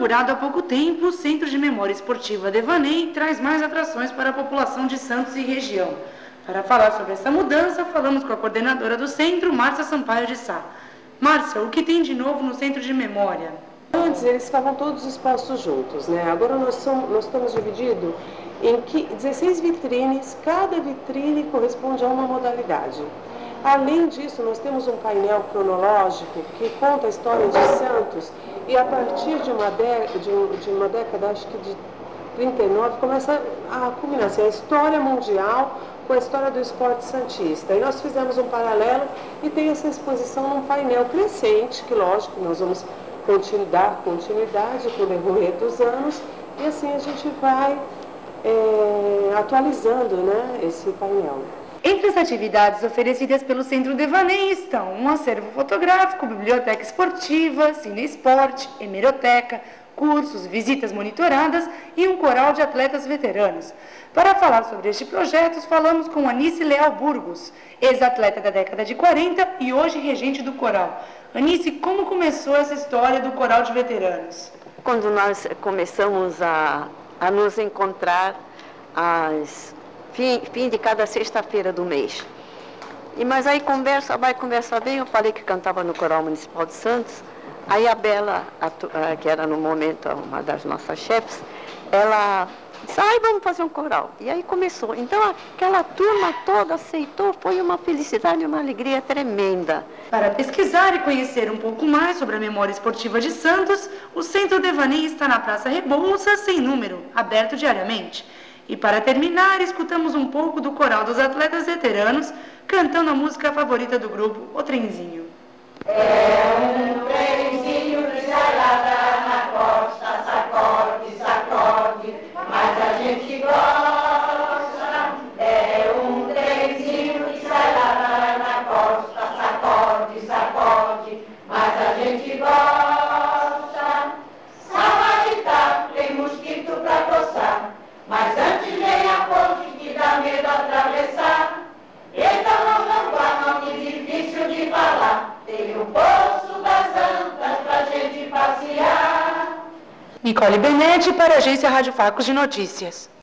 Inaugurado há pouco tempo, o Centro de Memória Esportiva Devaney traz mais atrações para a população de Santos e região. Para falar sobre essa mudança, falamos com a coordenadora do centro, Márcia Sampaio de Sá. Márcia, o que tem de novo no Centro de Memória? Antes eles ficavam todos expostos juntos, né? Agora nós estamos divididos em 16 vitrines, cada vitrine corresponde a uma modalidade. Além disso, nós temos um painel cronológico que conta a história de Santos e a partir de uma década, acho que de 39, começa a culminar assim, a história mundial com a história do esporte santista. E nós fizemos um paralelo e tem essa exposição num painel crescente, que lógico, nós vamos dar continuidade com o decorrer dos anos e assim a gente vai atualizando, né, esse painel. Entre as atividades oferecidas pelo Centro Devaney estão um acervo fotográfico, biblioteca esportiva, cineesporte, hemeroteca, cursos, visitas monitoradas e um coral de atletas veteranos. Para falar sobre este projeto, falamos com Anice Leal Burgos, ex-atleta da década de 40 e hoje regente do coral. Anice, como começou essa história do coral de veteranos? Quando nós começamos a nos encontrar fim de cada sexta-feira do mês. Mas aí conversa bem, eu falei que cantava no Coral Municipal de Santos, aí a Bela, que era no momento uma das nossas chefes, ela disse, vamos fazer um coral. E aí começou. Então aquela turma toda aceitou, foi uma felicidade, uma alegria tremenda. Para pesquisar e conhecer um pouco mais sobre a memória esportiva de Santos, o Centro Devaney está na Praça Rebouças, sem número, aberto diariamente. E para terminar, escutamos um pouco do coral dos atletas veteranos, cantando a música favorita do grupo, O Trenzinho. É um trenzinho de salada na costa, sacode, sacode, mas a gente gosta. É um trenzinho de salada na costa, sacode, sacode, mas a gente gosta. Samarita, tem mosquito pra coçar, mas antes vem a ponte que dá medo atravessar. Então não nome difícil de falar. Tem o Poço das Antas pra gente passear. Nicole Benetti para a Agência Rádio Facos de Notícias.